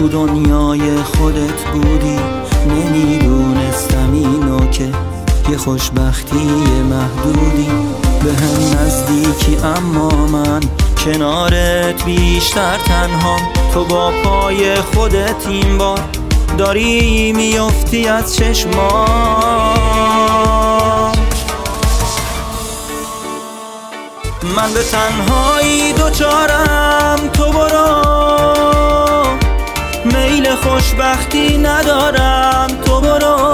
تو دنیای خودت بودی، نمیدونستم اینو که یه خوشبختی محدودی. به هم نزدیکی اما من کنارت بیشتر تنهام. تو با پای خودت این بار داری میافتی از چشمام. من به تنهایی دوچارم، تو برو، میل خوشبختی ندارم، تو برو.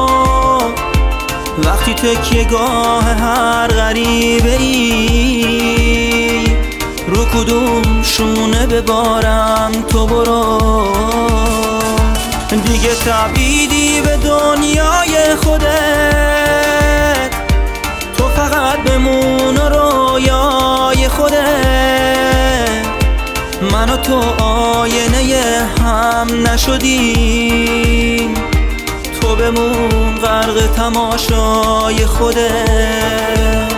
وقتی تکیه گاه هر غریبه ای، رو کدوم شونه ببارم، تو برو. دیگه تبعیدی به دنیای خودت، تو فقط بمون و رویای خودت. من و تو آینه هم نشدیم، تو بمون غرق تماشای خودت.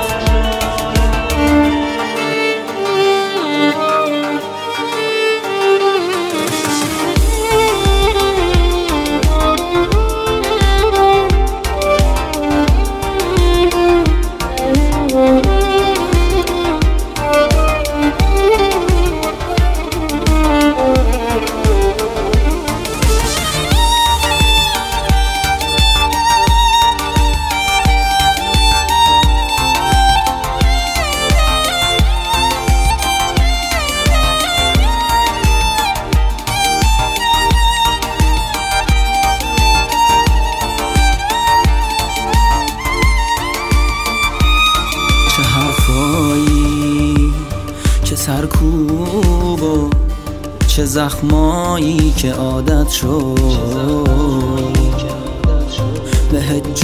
چه سرکوب و چه زخمایی که عادت شد، بهت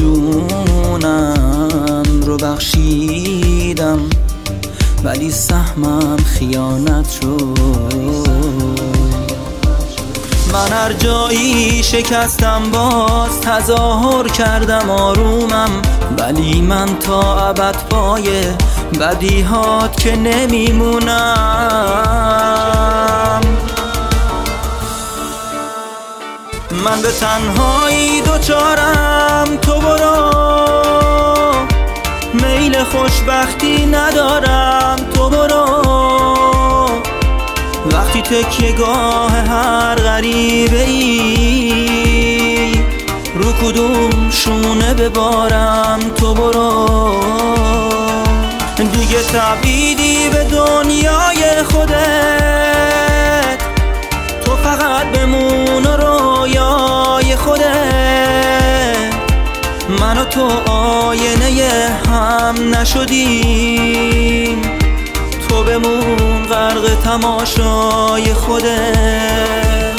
جونم رو بخشیدم ولی سهمم خیانت شد. من هر جایی شکستم باز تظاهر کردم آرومم، ولی من تا ابد پای بدیهات که نمیمونم. من به تنهایی دوچارم، تو برو، میل خوشبختی ندارم، تو برو. وقتی تکیه گاه هر غریبه ای، رو کدوم شونه ببارم، تو برو. دیگه تبعیدی به دنیای خودت، تو فقط بمون و رویای خودت. من و تو آینه هم نشدیم، تو بمون غرق تماشای خودت.